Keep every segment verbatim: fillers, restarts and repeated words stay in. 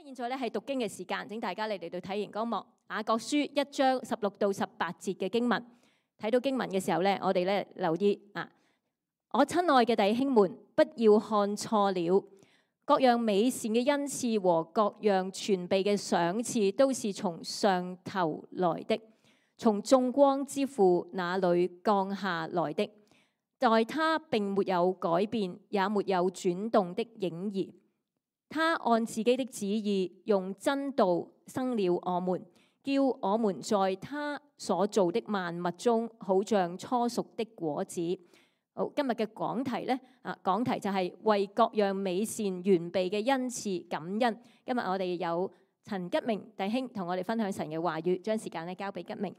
現在咧係讀經嘅時間，請大家嚟嚟到睇熒光幕雅各書一章十六到十八節嘅經文。睇到經文嘅時候咧，我哋咧留意啊，我親愛嘅弟兄們，不要看錯了，各樣美善嘅恩賜和各樣全備嘅賞賜，都是從上頭來的，從眾光之父那裏降下來的，在他並沒有改變，也沒有轉動的影兒。他按自己的旨意用真道生了我們，叫我們在他所造的萬物中，好像初熟的果子。好，今日嘅講題呢，啊，講題就係為各樣美善完備嘅恩賜感恩。今日我哋有陳吉明弟兄同我哋分享神嘅話語，將時間咧交俾吉明。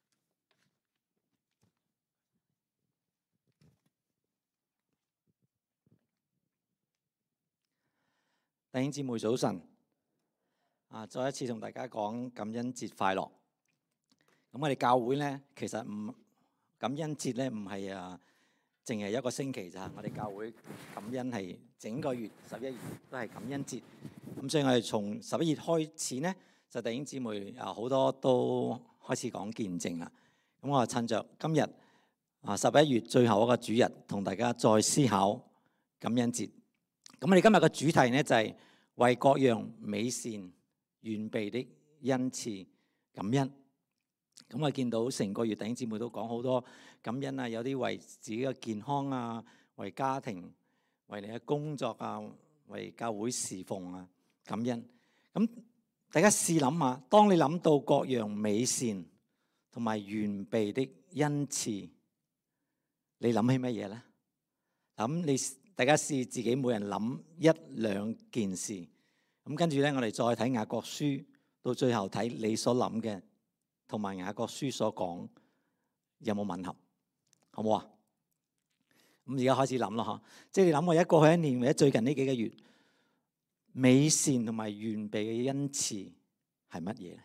弟兄姊妹早晨，啊，再一次同大家講感恩節快樂。咁我哋教會咧，其實唔感恩節咧，唔係啊，淨係一個星期咋。我哋教會感恩係整個月十一月都係感恩節。咁所以我哋從十一月開始咧，就弟兄姊妹啊好多都開始講見證啦。咁我就趁着今日啊十一月最後一個主日，同大家再思考感恩節。咁我哋今日嘅主題呢，就係為各樣美善完備的恩賜感恩。咁我見到成個月弟兄姊妹都講好多感恩啊，有啲為自己嘅健康啊，為家庭，為你嘅工作啊，為教會侍奉啊感恩。咁大家試諗下，當你諗到各樣美善同埋完備的恩賜，你諗起乜嘢呢？咁你？大家試自己每人諗一兩件事，咁跟住咧，我哋再睇雅各書，到最後睇你所諗嘅，同埋雅各書所講有冇吻合，好唔好啊？咁而家開始諗咯，嗬，即係你諗我一過去一年或者最近呢幾個月，美善同埋完備嘅恩賜係乜嘢咧？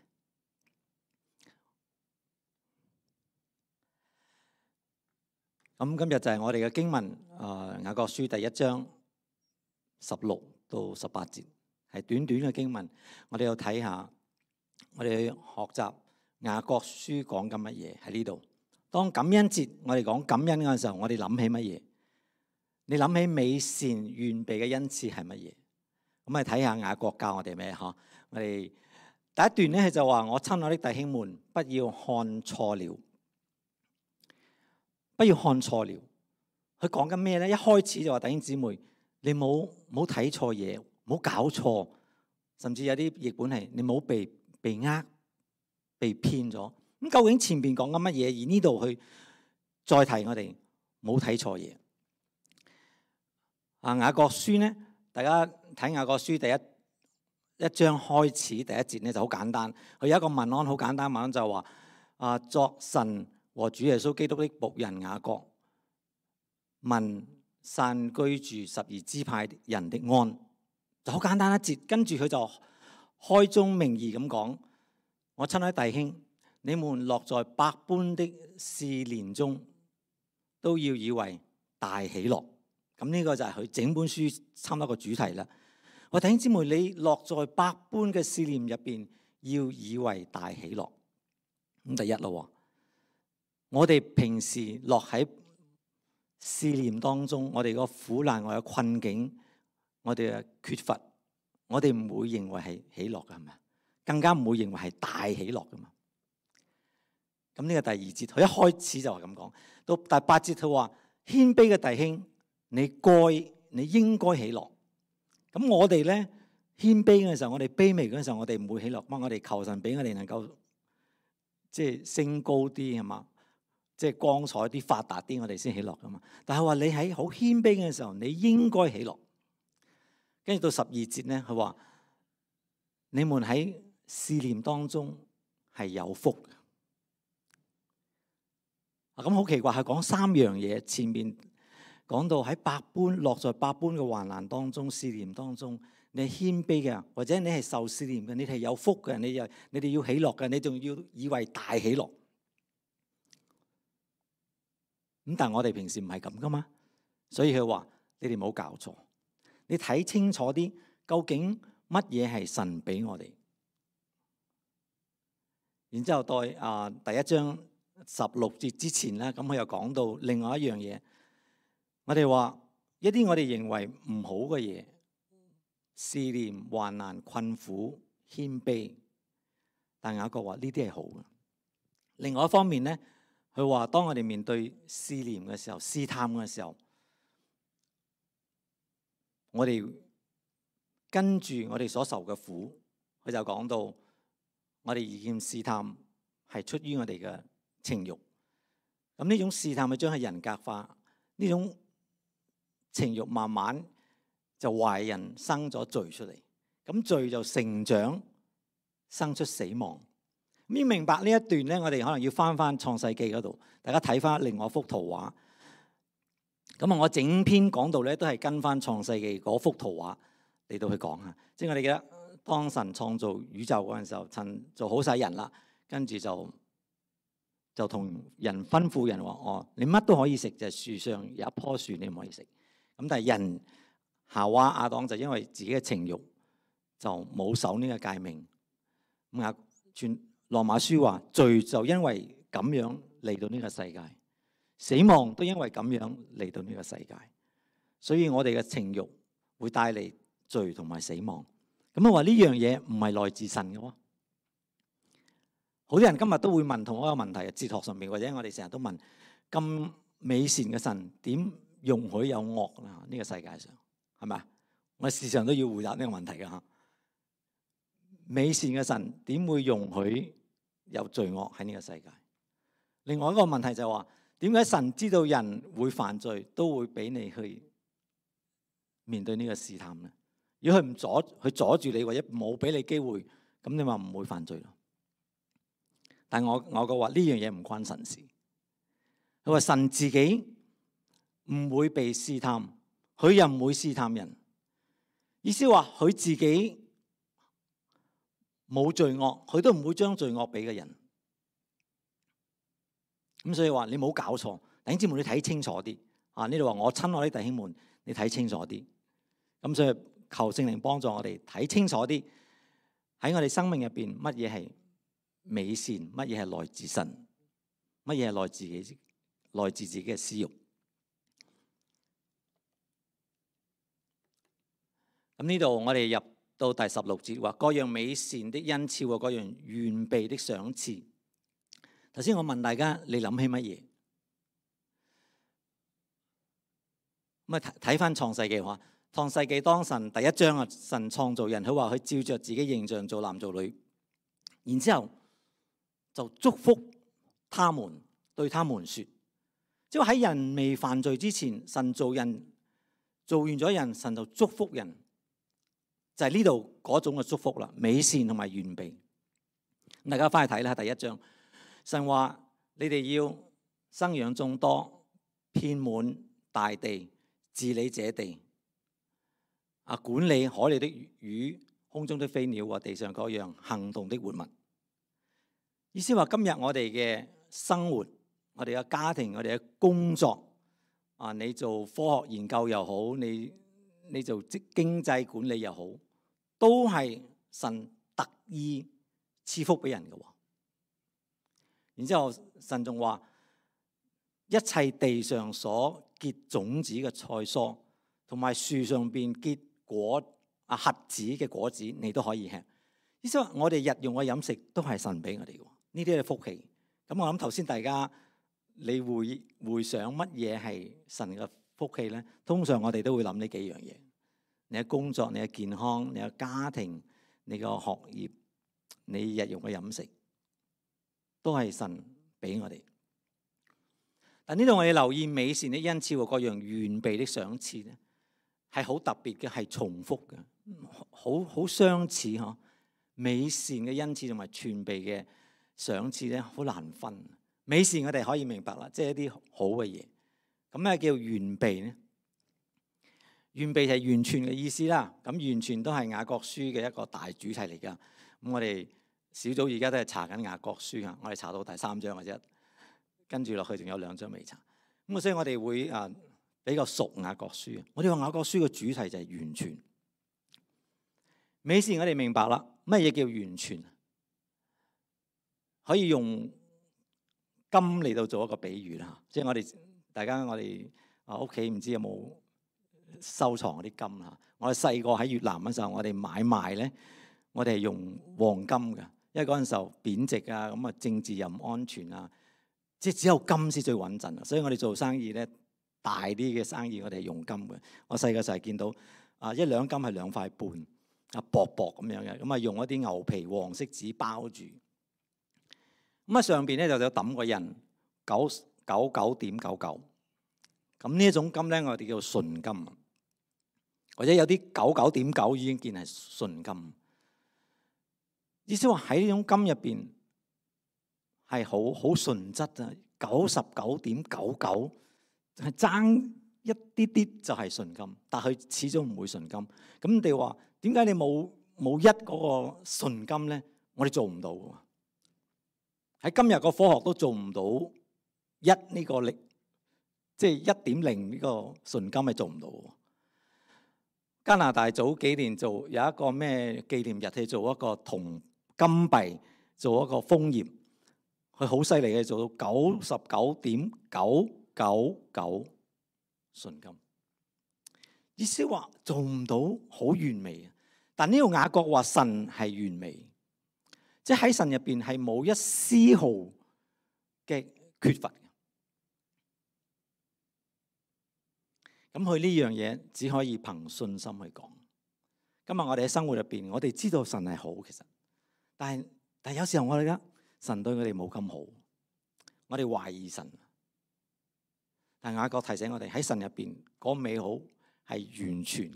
咁今日就係我哋嘅經文，誒雅各書第一章十六到十八節，係短短嘅經文。我哋要睇下，我哋去學習雅各書講緊乜嘢喺呢度。當感恩節，我哋講感恩嗰陣時候，我哋諗起乜嘢？你諗起美善完備嘅恩賜係乜嘢？咁啊睇下雅各教我哋咩？嗬，我哋第一段咧就話：我親愛的弟兄們，不要看錯了。不要看錯了，佢講緊咩咧？一開始就話弟兄姊妹，你冇冇睇錯嘢，冇搞錯，甚至有啲譯本係你冇被被呃、被騙咗。咁究竟前邊講緊乜嘢？而呢度去再提我哋冇睇錯嘢。啊，雅各書咧，大家睇雅各書第一一章開始第一節咧就好簡單，佢有一個問安，好簡單問安就話啊，作神和主耶穌基督的僕人雅各，問散居住十二支派人的安，就好簡單一節。跟住佢就開宗明義咁講：我親愛弟兄，你們落在百般的試煉中，都要以為大喜樂。咁呢個就係佢整本書差唔多個主題啦。我弟兄姊妹，你落在百般嘅試煉入邊，要以為大喜樂。咁第一咯。我哋平時落喺試煉當中，我哋個苦難、我哋嘅困境、我哋嘅缺乏，我哋唔會認為係喜樂嘅，係咪？更加唔會認為係大喜樂嘅嘛。咁呢個第二節，佢一開始就係咁講。到第八節佢話：謙卑嘅弟兄，你該你應該喜樂。咁我哋咧謙卑嘅時候，我哋卑微嗰陣時候，我哋唔會喜樂。咁我哋求神俾我哋能夠即係升高啲，係嘛？即係光彩啲、發達啲，我哋先喜樂噶嘛。但係話你喺好謙卑嘅時候，你應該喜樂。跟住到十二節咧，佢話你們喺試煉當中係有福嘅。啊，咁好奇怪，係講三樣嘢。前面講到喺百般落在百般嘅患難當中、試煉當中，你係謙卑嘅，或者你係受試煉嘅，你係有福嘅，你又你哋要喜樂嘅，你仲要以為大喜樂。咁但係我哋平時唔係咁噶嘛，所以佢話你哋冇搞錯，你睇清楚啲，究竟乜嘢係神俾我哋。然之後到啊第一章十六節之前咧，咁佢又講到另外一樣嘢。我哋話一啲我哋認為唔好嘅嘢，試煉、患難、困苦、謙卑，但雅各話呢啲係好嘅。另外一方面咧，佢話當我哋面對試煉嘅時候、試探嘅時候，我哋跟住我哋所受嘅苦，佢就講到我哋遇見試探係出於我哋嘅情慾。咁呢種試探係將係人格化，呢種情慾慢慢就壞人生咗罪出嚟，咁罪就成長生出死亡。咁要明白呢一段咧，我哋可能要翻翻創世記嗰度，大家睇翻另外一幅圖畫。咁啊，我整篇講道咧都係跟翻創世記嗰幅圖畫嚟到去講下。即係我哋記得當神創造宇宙嗰陣時候，神做好晒人啦，跟住就就同人吩咐人話：哦，你乜都可以食，就係樹上有一棵樹你唔可以食。咁但係人夏娃亞當就因為自己嘅情慾就冇守呢個誡命。咁啊，全羅馬書話罪就因為咁樣嚟到呢個世界。死亡都因為咁樣嚟到呢個世界，所以我哋嘅情慾會帶嚟罪同埋死亡。咁我話呢樣嘢唔係來自神嘅喎。好多人今日都會問同一個問題，哲學上面或者我哋成日都問：咁美善嘅神點容許有惡啊？呢個世界上係咪啊？我哋時常都要回答呢個問題嘅嚇。美善嘅神點會容許有罪惡喺呢個世界？另外一個問題就係話：點解神知道人會犯罪，都會俾你去面對呢個試探咧？如果佢唔阻，佢阻住你或者冇俾你機會，咁你話唔會犯罪咯？但係我我嘅話呢樣嘢唔關神事。佢話神自己唔會被試探，佢又唔會試探人。意思話佢自己冇罪惡，佢都唔會將罪惡俾嘅人。咁所以話你冇搞錯，弟兄姊妹你睇清楚啲啊！呢度話我親愛的弟兄們，你睇清楚啲。咁所以求聖靈幫助我哋睇清楚啲，喺我哋生命入邊乜嘢係美善，乜嘢係來自神，乜嘢係來自己，來自自己嘅私欲。咁呢度我哋入到第十六節話，各樣美善的恩賜和各樣完備的賞賜。頭先我問大家，你諗起乜嘢？咁啊睇翻創世記話，創世記當神第一章啊，神創造人，佢話佢照着自己形象做男做女，然之後就祝福他們，對他們說，即係喺人未犯罪之前，神做人，做完咗人，神就祝福人，就係呢度嗰種嘅祝福啦，美善同埋完備。大家翻去睇啦，第一章。神話你哋要生養眾多，遍滿大地，治理這地，啊，管理海裏的魚、空中的飛鳥和地上各樣行動的活物。意思話今日我哋嘅生活、我哋嘅家庭、我哋嘅工作，啊，你做科學研究又好，你你做經濟管理又好，都係神特意賜福俾人嘅。然之後，神仲話：一切地上所結種子嘅菜蔬，同埋樹上邊結果啊核子嘅果子，你都可以吃。意思話，我哋日用嘅飲食都係神俾我哋嘅，呢啲係福氣。咁我諗頭先大家你會回想乜嘢係神嘅福氣咧？通常我哋都會諗呢幾樣嘢：你嘅工作、你嘅健康、你嘅家庭、你嘅學業、你日用嘅飲食。都係神俾我哋，但呢度我哋留意美善的恩賜和各樣完備的賞賜咧，係好特別嘅，係重複嘅，好好相似嗬。美善嘅恩賜同埋全備嘅賞賜咧，好難分。美善我哋可以明白啦，即係一啲好嘅嘢。咁咩叫完備咧？完備係完全嘅意思啦。咁完全都係雅各書嘅一個大主題嚟噶。咁我哋小組而家都係查緊雅各書啊，我哋查到第三章嘅啫，跟住落去仲有兩章未查。咁所以我哋會啊比較熟雅各書。我哋話雅各書嘅主題就係完全。 美善我哋明白啦，乜嘢叫完全？可以用金嚟到做一個比喻啦，即係我哋大家我哋啊屋企唔知有冇收藏嗰啲金啊？我哋細個喺越南嗰時候，我哋買賣咧，我哋係用黃金嘅，因為嗰陣時候貶值啊，咁啊政治又唔安全啊，即係只有金先最穩陣啊，所以我哋做生意咧，大啲嘅生意我哋係用金嘅。我細個時候見到啊一兩金係兩塊半啊薄薄咁樣嘅，咁啊用一啲牛皮黃色紙包住。咁啊上邊咧就有揼個印九九九點九九，咁呢一種金咧我哋叫純金，或者有啲九九點九已經見係純金。意思話喺呢種金入邊係好好純質啊，九十九點九九係爭一啲啲就係純金，但係佢始終唔會純金。咁你哋話點解你冇冇一嗰個純金咧？我哋做唔到㗎。喺今日個科學都做唔到一呢個力，即係一點零呢個純金係做唔到。加拿大早幾年做有一個咩紀念日，去做一個銅金幣，做一個楓葉，佢好犀利嘅，做到九十九點九九九純金。意思話做唔到好完美，但呢個雅各話神係完美。即喺神入邊係冇一絲毫嘅缺乏嘅，咁佢呢樣嘢只可以憑信心去講。今日我哋喺生活入邊，我哋知道神係好，其實，但係但係有時候我哋覺得神對我哋冇咁好，我哋懷疑神。但雅各提醒我哋喺神入邊嗰美好係完全，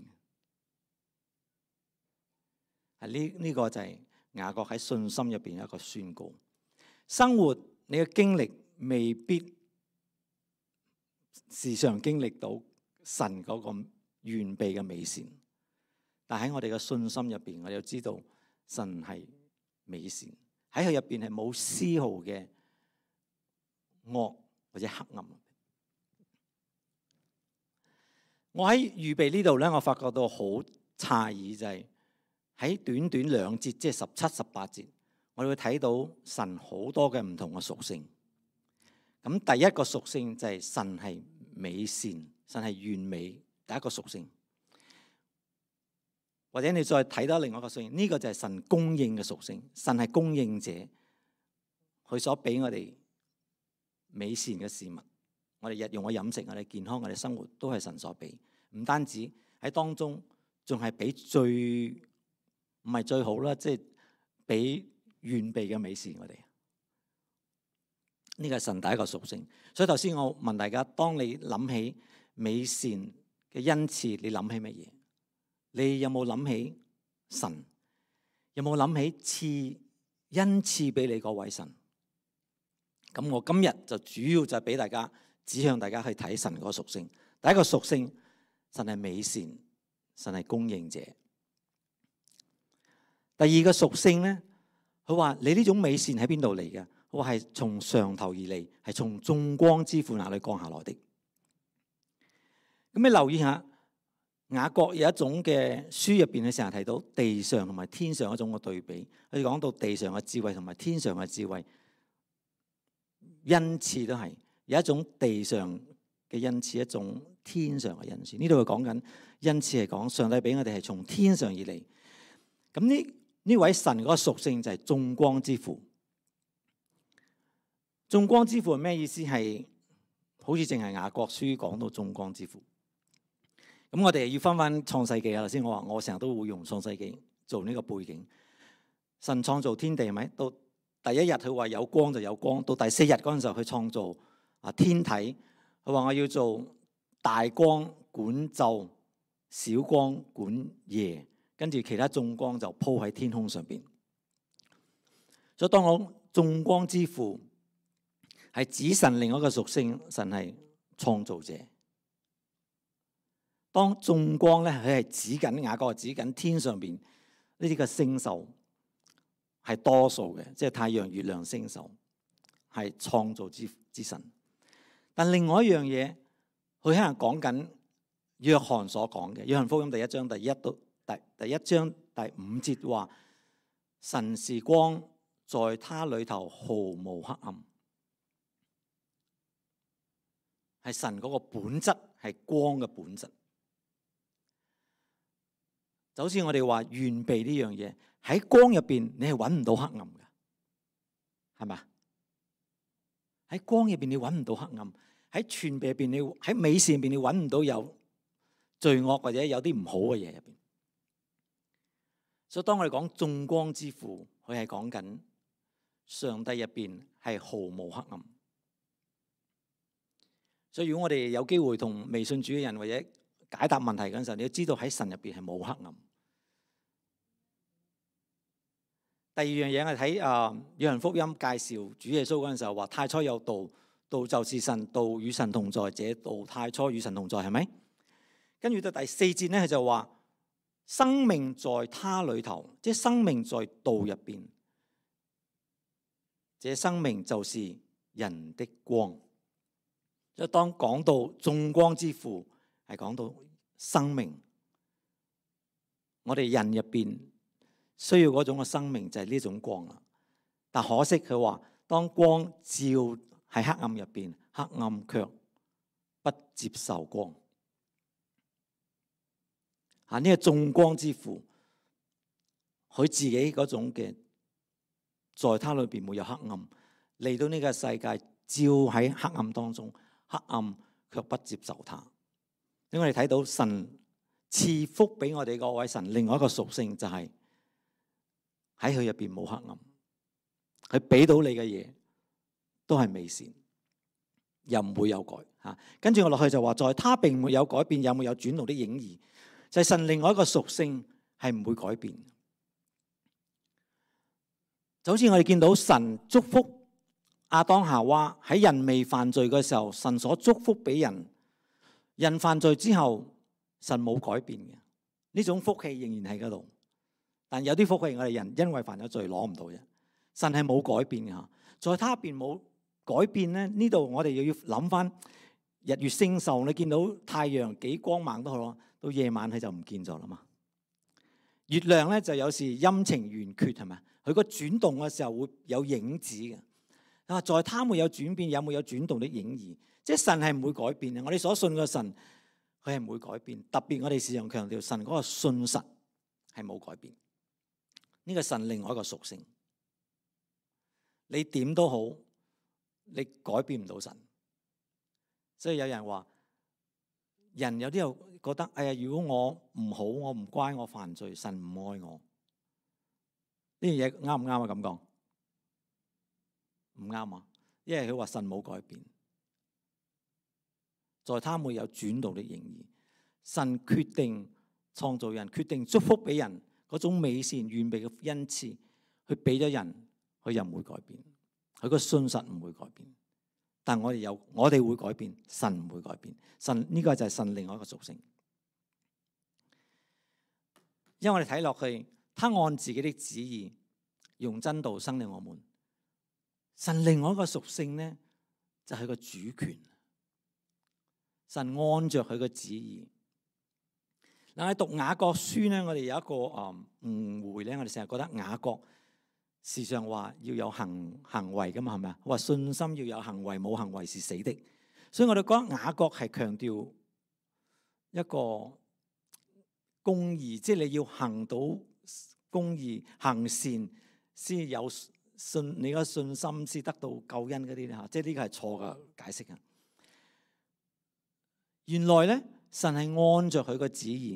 係呢呢個就係、是。雅各喺信心入邊有一個宣告：生活你嘅經歷未必時常經歷到神嗰個完備嘅美善，但喺我哋嘅信心入邊，我哋要知道神係美善，喺佢入邊係冇絲毫嘅惡或者黑暗。我喺預備呢度咧，我發覺到好詫異就係、是。喺短短兩節，即係十七、十八節，我哋會睇到神好多嘅唔同嘅屬性。咁第一個屬性就係神係美善，神係完美，第一個屬性。或者你再睇到另外一個屬性，呢個就係神供應嘅屬性。神係供應者，佢所俾我哋美善嘅事物，我哋日用嘅飲食，我哋健康，我哋生活都係神所俾。唔單止喺當中，仲係俾最唔係最好啦，即係俾完備嘅美善我哋。呢個係神第一個屬性。所以頭先我問大家，當你諗起美善嘅恩賜，你諗起乜嘢？你有冇諗起神？有冇諗起賜恩賜俾你嗰位神？咁我今日就主要就係俾大家指向大家去睇神嗰個屬性。第一個屬性，神係美善，神係供應者。第二個屬性咧，佢話你呢種美善喺邊度嚟嘅？佢話係從上頭而嚟，係從眾光之父那裏降下來的。咁你留意下，雅各有一種嘅書入邊，佢成日提到地上同埋天上一種嘅對比。佢講到地上嘅智慧同埋天上嘅智慧，恩賜都係有一種地上嘅恩賜，一種天上嘅恩賜。呢度佢講緊恩賜係講上帝俾我哋係從天上而嚟。咁呢？呢位神嗰個屬性就係眾光之父。眾光之父係咩意思？係好似淨係雅各書講到眾光之父。咁我哋要翻翻創世記啊！頭先我話我成日都會用創世記做呢個背景。神創造天地係咪？到第一日佢話有光就有光，到第四日嗰陣時候佢創造啊天體。佢話我要做大光管晝，小光管夜。跟住其他眾光就鋪喺天空上邊，所以當我眾光之父係指神另一個屬性，神係創造者。當眾光咧，佢係指緊雅各係指緊天上邊呢啲嘅星宿，係多數嘅，即係太陽、月亮、星宿係創造之之神。但另外一樣嘢，佢喺度講緊約翰所講嘅，約翰福音第一章第一到。第第一章第五節話：神是光，在他裏頭毫無黑暗。係神嗰個本質，係光嘅本質。就好似我哋話預備呢樣嘢，喺光入邊你係揾唔到黑暗嘅，係咪？喺光入邊你揾唔到黑暗，喺全備入邊你喺美善入邊你揾唔到有罪惡或者有啲唔好嘅嘢入邊。所以當我哋講眾光之父，佢係講緊上帝入邊係毫無黑暗。所以如果我哋有機會同未信主嘅人或者解答問題嗰陣時候，你要知道喺神入邊係冇黑暗。第二樣嘢我哋睇啊《約翰福音》介紹主耶穌嗰陣時候話：太初有道，道就是神，道與神同在，這道太初與神同在，係咪？跟住到第四節咧，佢就話：生命在他裏頭，即係生命在道入邊，這生命就是人的光。即係當講到眾光之父，係講到生命。我哋人入邊需要嗰種嘅生命就係呢種光啦。但可惜佢話，當光照喺黑暗入邊，黑暗卻不接受光。啊，呢個眾光之父，佢自己嗰種嘅，在他裏邊沒有黑暗，嚟到呢個世界照喺黑暗當中。黑暗卻不接受他，因為我哋睇到神賜福俾我哋嗰位神，另外一個屬性就係喺佢入邊冇黑暗，佢俾到你嘅嘢都係美善，又唔會有改吓。跟住我落去就話，在他並沒有改變，有沒有轉動的影兒，就係神另外一個屬性係唔會改變。就好似我哋見到神祝福亞當夏娃喺人未犯罪嘅時候，神所祝福俾人，人犯罪之後，神冇改變嘅，呢種福氣仍然喺嗰度。但有啲福氣我哋人因為犯咗罪攞唔到啫，神係冇改變嘅。在他邊冇改變咧，呢度我哋又要諗翻日月星宿，你見到太陽幾光猛都好咯，到夜晚佢就唔見咗啦嘛。月亮咧就有時陰晴圓缺係咪？佢個轉動嘅時候會有影子嘅。啊，在他沒有轉變，有冇有轉動的影兒？即係神係唔會改變嘅。我哋所信嘅神，佢係唔會改變。特別我哋時常強調神嗰個信實係冇改變。呢個神另外一個屬性，你點都好，你改變唔到神。所以有人話，人有啲又覺得，哎呀，如果我唔好，我唔乖，我犯罪，神唔愛我。呢樣嘢啱唔啱啊？咁講？唔啱啊！因為佢話神冇改變，在他沒有轉動的影兒。神決定創造人，決定祝福俾人嗰種美善完備嘅恩賜，佢俾咗人，佢又唔會改變，佢個信實唔會改變。但我哋有，我哋會改變，神唔會改變。神呢、這個就係神另外一個屬性。因為我哋睇落去，他按自己的旨意，用真道生了我們。神另外一個屬性咧，就係個主權。神按着佢個旨意。嗱，喺讀雅各書咧，我哋有一個誒誤會咧，我哋成日覺得雅各時常話要有行行為噶嘛，係咪啊？話信心要有行為，冇行為是死的。所以我哋覺得雅各係強調一個公義，即係你要行到公義、行善先有。信你個信心先得到救恩嗰啲咧嚇，即係呢個係錯嘅解釋啊！原來咧，神係按着佢個旨意，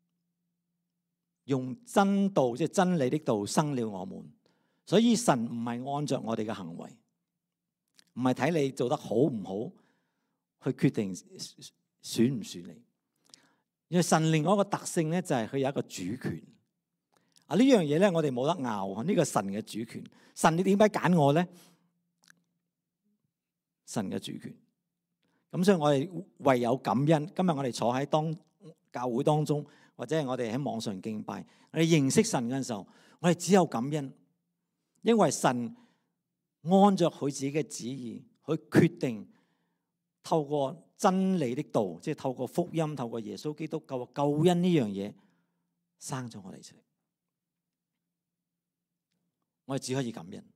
用真道即係真理的道生了我們，所以神唔係按着我哋嘅行為，唔係睇你做得好唔好去決定選唔選你。因為神另外一個特性咧，就係佢有一個主權。啊！呢樣嘢咧，我哋冇得拗。呢個神嘅主權，神你點解揀我咧？神嘅主權。咁所以我哋唯有感恩。今日我哋坐喺當教會當中，或者係我哋喺網上敬拜，我哋認識神嘅時候，我哋只有感恩，因為神按着佢自己嘅旨意，去決定透過真理的道，即係透過福音，透過耶穌基督救救恩呢樣嘢，生咗我哋出嚟。 我哋只可以感恩。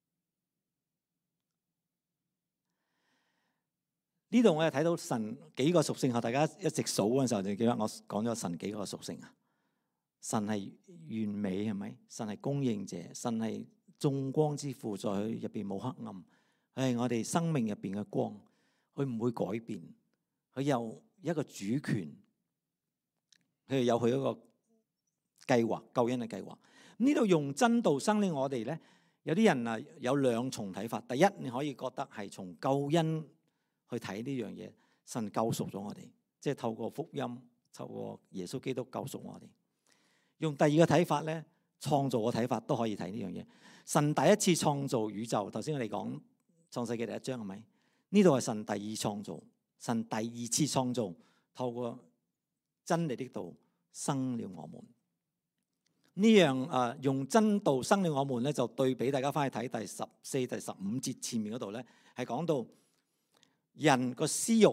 呢度我哋睇到神幾個屬性，大家一直數嗰陣時候就記得我講咗神幾個屬性啊。神係完美，係咪？神係供應者，神係眾光之父，在佢入邊冇黑暗，佢係我哋生命入邊嘅光，佢唔會改變，佢有一個主權，佢有佢一個計劃，救恩嘅計劃。呢度用真道生領我哋咧，有啲人啊有兩重睇法。第一，你可以覺得係從救恩去睇呢樣嘢，神救贖咗我哋，即係透過福音，透過耶穌基督救贖我哋。用第二個睇法咧，創造嘅睇法都可以睇呢樣嘢。神第一次創造宇宙，頭先我哋講創世記第一章係咪？呢度係神第二創造，神第二次創造，透過真理的道生了我們。呢樣誒、呃、用真道生了我們咧，就對比大家翻去睇第十四、第十五節前面嗰度咧，係講到人個私欲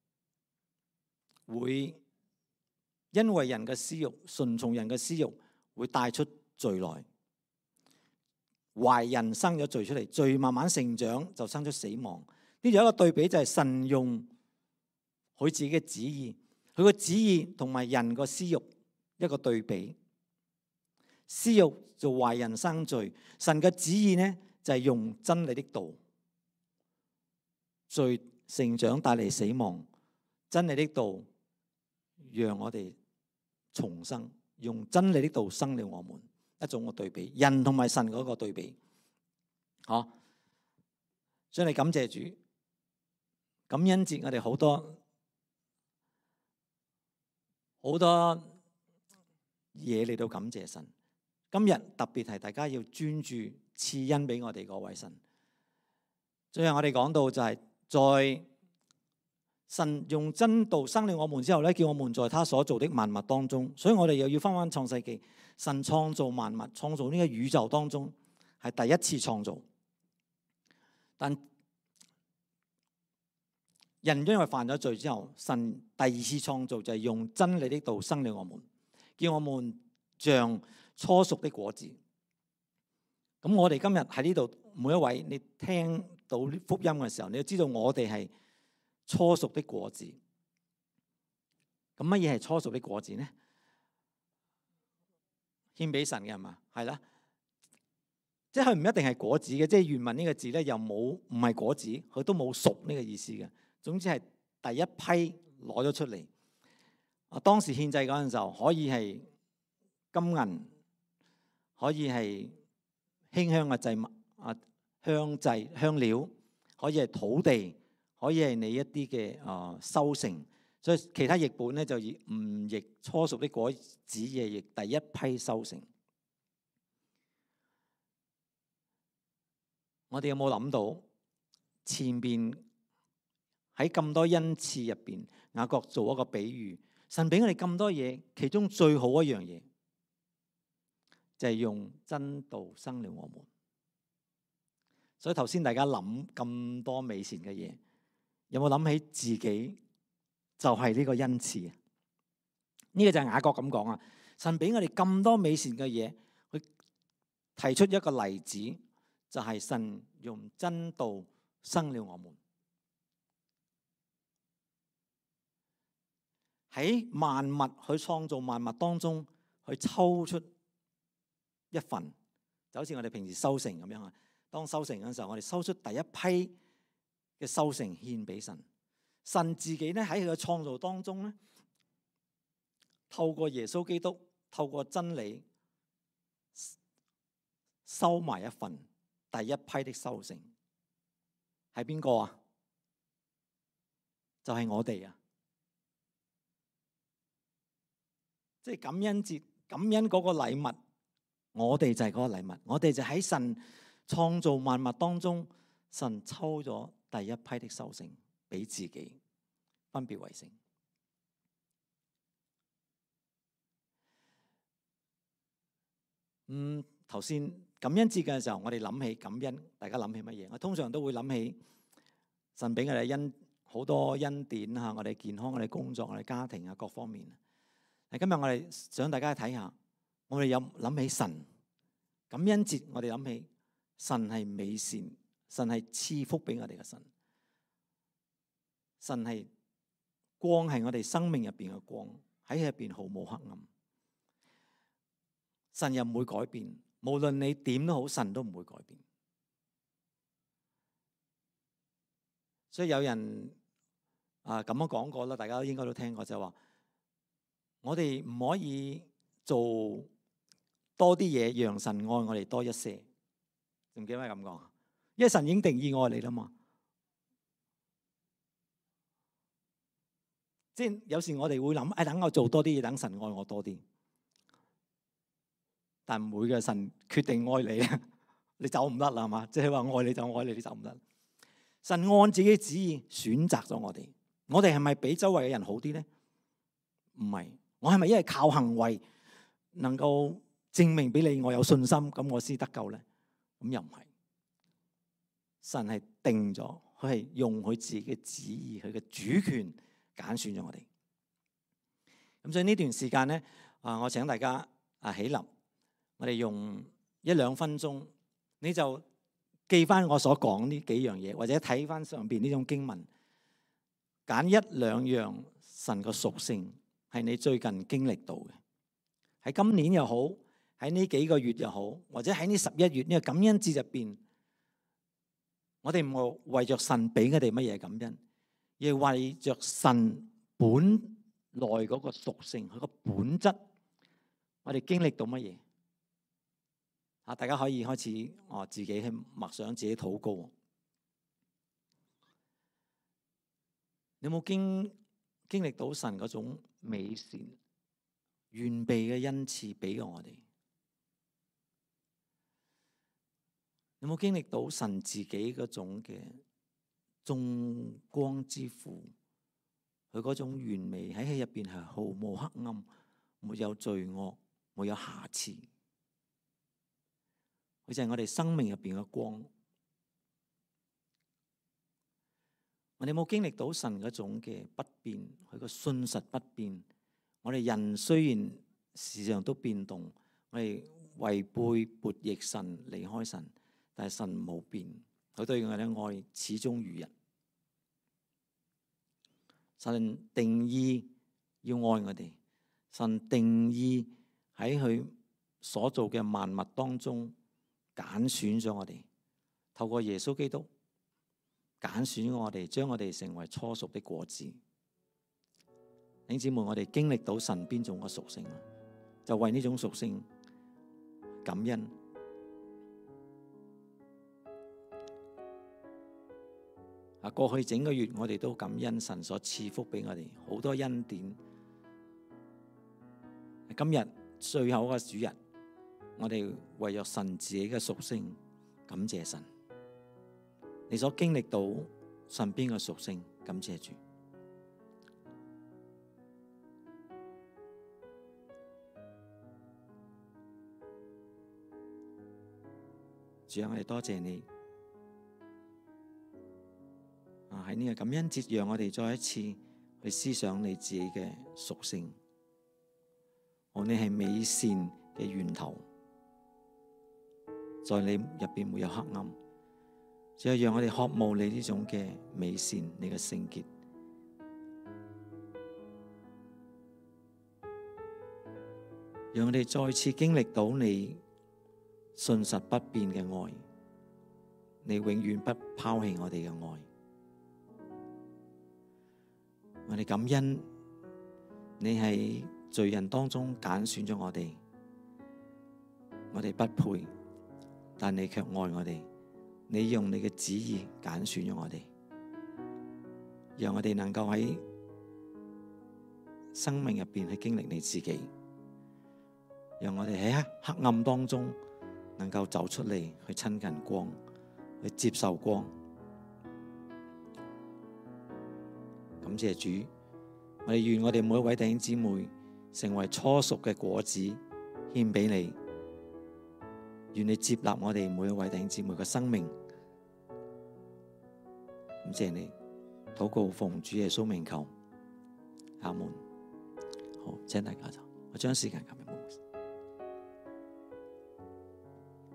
會。因為人嘅私欲，順從人嘅私欲會帶出罪來，懷人生咗罪出嚟，罪慢慢成長就生出死亡。呢度有一個對比，就係神用佢自己嘅旨意，佢個旨意同埋人個私欲一個對比。私欲就懷人生罪，神嘅旨意呢就係用真理的道，罪成長帶嚟死亡，真理的道讓我哋重生，用真理的道生了我們，一種嘅對比，人同埋神嗰個對比，嗬。所以你感謝主，感恩節我哋好多好多嘢嚟到感謝神。今日特別係大家要專注賜恩俾我哋嗰位神。最後我哋講到就係在神用真道生了我們之後咧，叫我們在他所造的萬物當中。所以我哋又要翻翻創世記，神創造萬物，創造呢個宇宙當中係第一次創造。但人因為犯咗罪之後，神第二次創造就係用真理的道生了我們，叫我們像初熟的果子。咁我哋今日喺呢度每一位，你聽到福音嘅時候，你要知道我哋係初熟的果子。咁乜嘢係初熟的果子呢？獻俾神嘅係嘛？係啦，即係佢唔一定係果子嘅，即係原文呢個字咧又冇唔係果子，佢都冇熟呢個意思嘅。總之係第一批攞咗出嚟。啊，當時獻祭嗰陣時候，可以係金銀，可以係馨香嘅祭物啊，香祭香料，可以係土地，可以係你一啲嘅啊收成。所以其他譯本咧就以唔譯初熟的果子，嘅譯第一批收成。我哋有冇諗到前邊喺咁多恩賜入邊，雅各做一個比喻，神俾我哋咁多嘢，其中最好一樣嘢就係用真道生了我們。所以頭先大家諗咁多美善嘅嘢，有冇諗起自己就係呢個恩賜啊？呢個就係雅各咁講啊！神俾我哋咁多美善嘅嘢，去提出一個例子，就係神用真道生了我們。喺萬物去創造萬物當中，去抽出一份，就好似我哋平時收成咁樣啊。當收成嘅時候，我哋收出第一批嘅收成獻俾神。神自己咧喺佢嘅創造當中咧，透過耶穌基督，透過真理，收埋一份第一批的收成。係邊個啊？就係我哋啊！即係感恩節，感恩嗰個禮物，我哋就係嗰個禮物。我哋就喺神創造萬物當中，神抽咗第一批的收成俾自己，分別為聖。嗯，頭先感恩節嘅時候，我哋諗起感恩，大家諗起乜嘢？我通常都會諗起神俾我哋恩好多恩典嚇，我哋健康、我哋工作、我哋家庭啊各方面。今日我哋想大家睇下，我哋有諗起神感恩節我哋諗起神係美善，神係賜福俾我哋嘅神，神係光，係我哋生命入邊嘅光，喺入邊毫無黑暗。神又唔會改變，無論你點都好，神都唔會改變。所以有人啊咁樣講過啦，大家都應該都聽過，就係話我哋唔可以做多啲嘢，讓神愛我哋多一些。唔記得咩咁講？因為神已經定義愛你啦嘛。即係有時我哋會諗，誒，等我做多啲嘢，等神愛我多啲。但唔會嘅，神決定愛你啊，你走唔甩啦，係嘛？即係話愛你就愛你，你走唔甩。神按自己旨意選擇咗我哋，我哋係咪比周圍嘅人好啲咧？唔係，我係咪因為靠行為能夠證明俾你我有信心，咁我先得救咧？咁又唔係。神係定咗，佢係用佢自己嘅旨意，佢嘅主權揀選咗我哋。咁所以呢段時間咧，啊，我請大家啊起立，我哋用一兩分鐘，你就記翻我所講呢幾樣嘢，或者睇翻上邊呢種經文，揀一兩樣神嘅屬性係你最近經歷到嘅，喺今年又好，喺呢幾個月又好，或者喺呢十一月呢個感恩節入邊，我哋唔係為着神俾我哋乜嘢感恩，而係為着神本來嗰個屬性，佢個本質，我哋經歷到乜嘢？啊，大家可以開始哦，自己去默想，自己禱告。你有冇經經歷到神嗰種美善、完備嘅恩賜俾過我哋？有冇經歷到神自己嗰種嘅眾光之父？佢嗰種完美喺佢入邊係毫無黑暗，沒有罪惡，沒有瑕疵。佢就係我哋生命入邊嘅光。我哋有冇經歷到神嗰種嘅不變？佢個信實不變。我哋人雖然時常都變動，我哋違背悖逆神，離開神，但係神冇變。佢對我哋嘅愛始終如一。神定義要愛我哋，神定義喺佢所做嘅萬物當中揀選咗我哋，透過耶穌基督揀選我哋，將我哋成為初熟的果子。弟兄姊妹，我哋經歷到神邊種嘅屬性，就為呢種屬性感恩。啊，過去整個月我哋都感恩神所賜福俾我哋好多恩典。今日最後嘅主日，我哋為咗神自己嘅屬性感謝神。你所經歷到神邊嘅屬性，感謝主。主啊，我哋多謝你。啊，喺呢個感恩節，讓我哋再一次去思想你自己嘅屬性。哦，你係美善嘅源頭，在你入邊沒有黑暗。只係讓我哋渴慕你呢種嘅美善，你嘅聖潔，讓我哋再次經歷到你信實不變嘅愛，你永遠不拋棄我哋嘅愛。我哋感恩你喺罪人當中揀選咗我哋，我哋不配，但你卻愛我哋。你用你嘅旨意揀選咗我哋，讓我哋能夠喺生命入邊去經歷你自己，讓我哋喺黑暗當中能夠走出嚟，去親近光，去接受光。感謝主，我哋願我哋每一位弟兄姊妹成為初熟嘅果子，獻俾你。願你接納我哋每一位弟兄姊妹嘅生命。感謝你，禱告奉主耶穌名求，阿門。好，請大家坐，我將時間交俾牧師。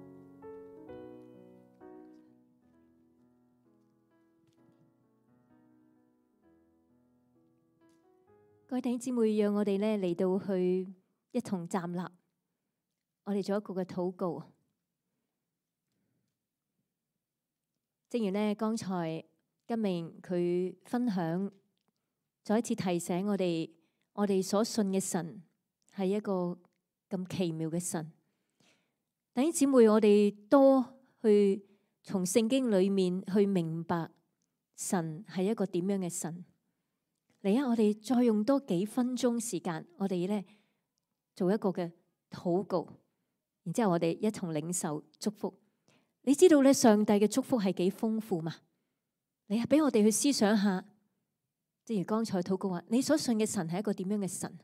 各位弟兄姊妹，讓我哋咧嚟到去一同站立，我哋做一個嘅禱告。正如呢，剛才今明佢分享，再一次提醒我哋，我哋所信嘅神係一個咁奇妙嘅神。弟兄姊妹，我哋多去從聖經裏面去明白神係一個點樣嘅神。嚟啊！我哋再用多幾分鐘時間，我哋咧做一個嘅禱告，然之後我哋一同領受祝福。你知道咧，上帝嘅祝福係幾豐富嘛？你係俾我哋去思想下，正如剛才禱告話，你所信嘅神係一個點樣嘅神？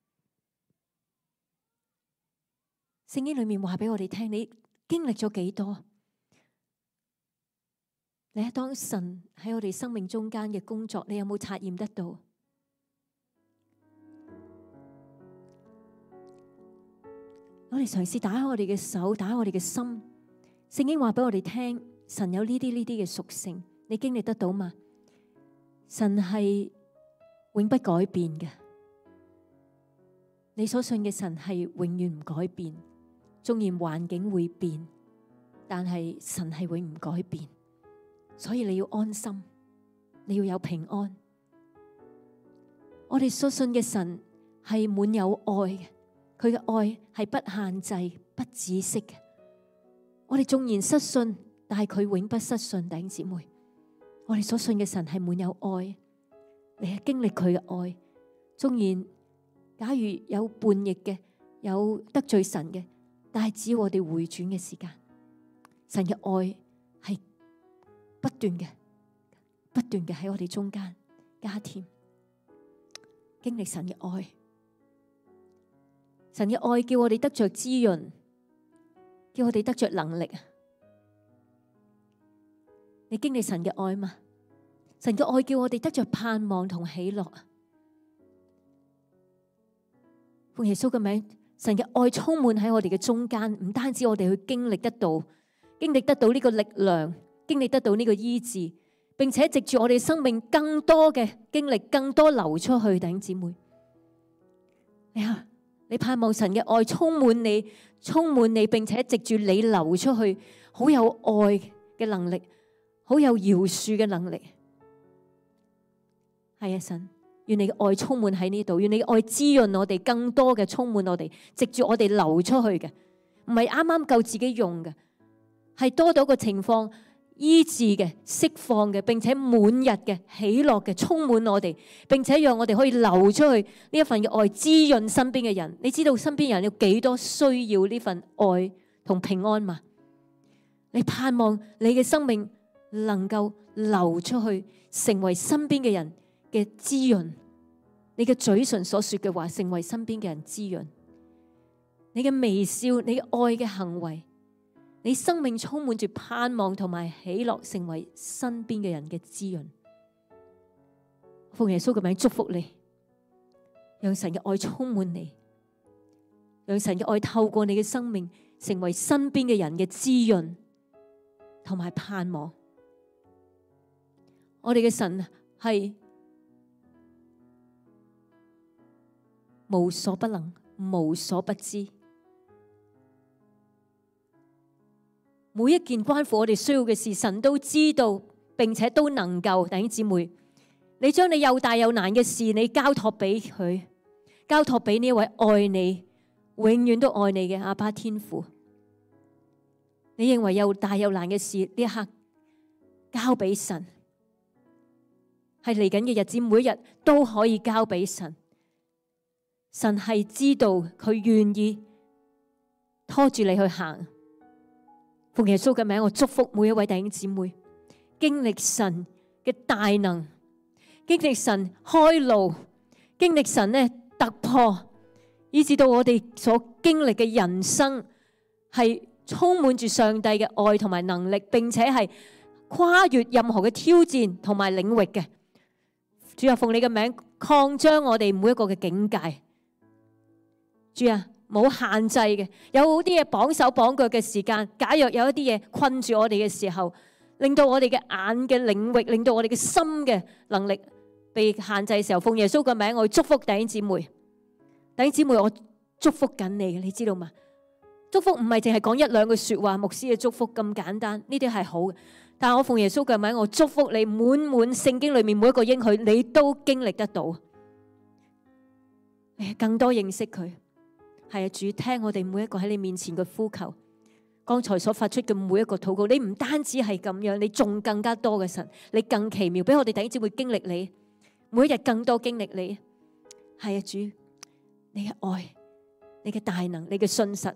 聖經裏面話俾我哋聽，你經歷咗幾多？你喺當神喺我哋生命中間嘅工作，你有冇察驗得到？我哋嘗試打開我哋嘅手，打開我哋嘅心。聖經話俾我哋聽，神有呢啲呢啲嘅屬性，你經歷得到嘛？神係永不改變嘅，你所信嘅神係永遠唔改變。縱然環境會變，但係神係永唔改變，所以你要安心，你要有平安。我哋所信嘅神係滿有愛嘅，佢嘅愛係不限制、不止息嘅。我哋縱然失信，但係佢永不失信。弟兄姊妹，我哋所信嘅神係滿有愛，你係經歷佢嘅愛。縱然假如有叛逆嘅，有得罪神嘅，但係只要我哋回轉嘅時間，神嘅愛係不斷嘅、不斷嘅喺我哋中間加添，經歷神嘅愛。神嘅愛叫我哋得着滋潤，叫我哋得着能力。你經歷神嘅愛嘛？神嘅愛叫我哋得着盼望同喜樂。奉耶穌嘅名，神嘅愛充滿喺我哋嘅中間，唔單止我哋去經歷得到，經歷得到呢個力量，經歷得到呢個醫治，並且藉住我哋生命更多嘅經歷，更多流出去。弟兄姊妹，你啊！你盼望神嘅愛充滿你，充滿你，並且藉住你流出去，好有愛嘅能力，好有饒恕嘅能力。係啊，神，願你嘅愛充滿喺呢度，願你嘅愛滋潤我哋，更多嘅充滿我哋，藉住我哋流出去嘅，唔係啱啱夠自己用嘅，係多到個情況。醫治嘅、釋放嘅，並且滿日嘅、喜樂嘅，充滿我哋，並且讓我哋可以流出去呢一份嘅愛，滋潤身邊嘅人。你知道身邊人有幾多需要呢份愛同平安嘛？你盼望你嘅生命能夠流出去，成為身邊嘅人嘅滋潤。你嘅嘴唇所說嘅話，成為身邊嘅人滋潤。你嘅微笑，你嘅愛嘅行為。你生命充滿住盼望同埋喜樂，成為身邊嘅人嘅滋潤。奉耶穌嘅名祝福你，讓神嘅愛充滿你，讓神嘅愛透過你嘅生命，成為身邊嘅人嘅滋潤同埋盼望。我哋嘅神係無所不能、無所不知。每一件關乎我哋需要嘅事，神都知道，並且都能夠。弟兄姊妹，你將你又大又難嘅事，你交託俾佢，交託俾呢一位愛你、永遠都愛你嘅阿爸天父。你認為又大又難嘅事，呢一刻交俾神，係嚟緊嘅日子，每一日都可以交俾神。神係知道，佢願意拖住你去行。奉耶穌嘅名，我祝福每一位弟兄姊妹，經歷神嘅大能，經歷神開路，經歷神咧突破，以至到我哋所經歷嘅人生係充滿住上帝嘅愛同埋能力，並且係跨越任何嘅挑戰同埋領域嘅。主啊，奉你嘅名擴張我哋每一個嘅境界。主啊，冇限制嘅，有好啲嘢綁手綁腳嘅時間，假若有一啲嘢困住我哋嘅時候，令到我哋嘅眼嘅領域，令到我哋嘅心嘅能力被限制嘅時候，奉耶穌嘅名，我祝福弟兄姊妹。弟兄姊妹，我祝福緊你嘅，你知道嗎？祝福唔係淨係講一兩句說話，牧師嘅祝福咁簡單，呢啲係好嘅。但係我奉耶穌嘅名，我祝福你滿滿聖經裏面每一個應許，你都經歷得到。誒，更多認識佢。係啊，主，聽我哋每一個喺你面前嘅呼求，剛才所發出嘅每一個禱告，你唔單止係咁樣，你仲更加多嘅神，你更奇妙，俾我哋弟兄姊妹經歷你，每一日更多經歷你。係啊，主，你嘅愛，你嘅大能，你嘅信實，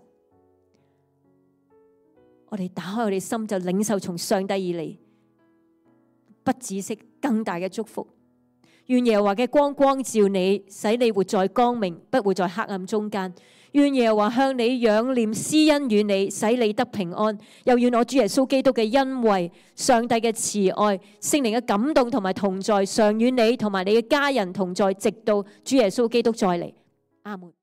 我哋打開我哋心就領受從上帝而嚟不止息更大嘅祝福。願耶和華嘅光光照你，使你活在光明，不會在黑暗中間。願耶和華向你仰臉施恩與你，使你得平安。又願我主耶穌基督嘅恩惠、上帝嘅慈愛、聖靈嘅感動同埋同在，常與你同埋你嘅家人同在，直到主耶穌基督再嚟。阿門。